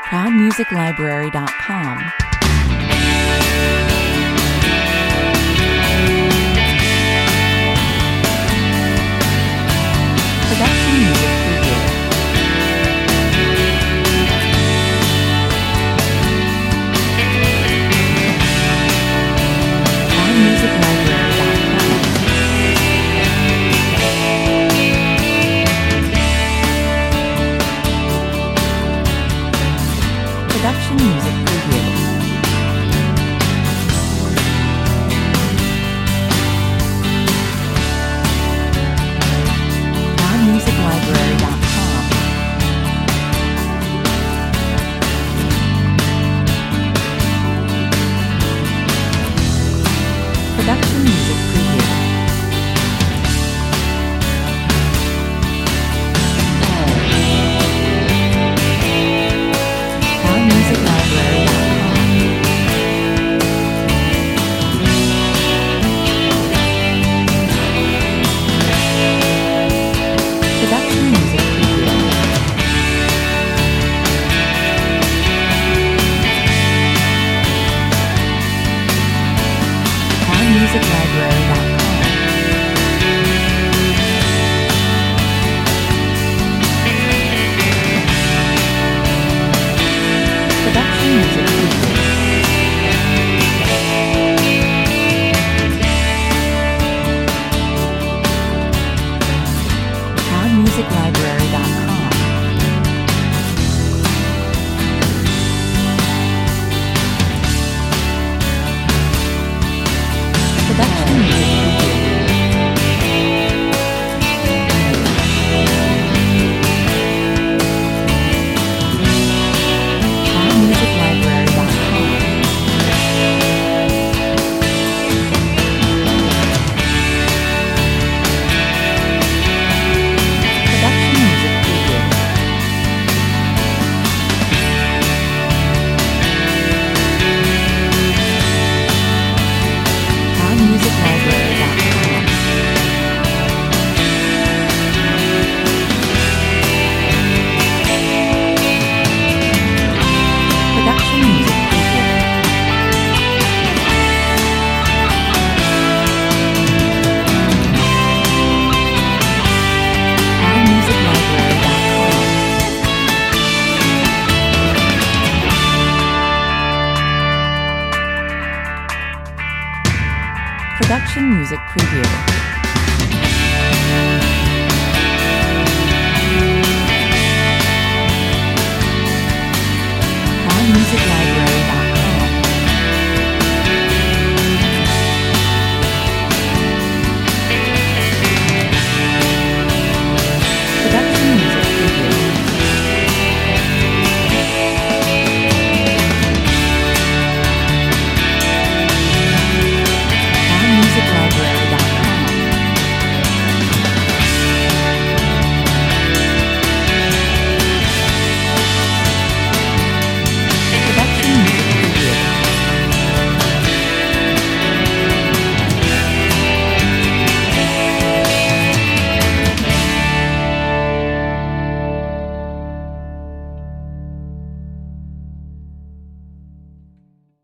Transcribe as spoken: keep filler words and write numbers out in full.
proud music library dot com. Production music preview. proud music library dot com. Production music preview. proud music library dot com. Production music preview. proud music library dot com. Production music preview. proud music library dot com. Production music preview. proud music library dot com. Production music preview. proud music library dot com. Production music preview. proud music library dot com. Production music preview. proud music library dot com. Production music preview.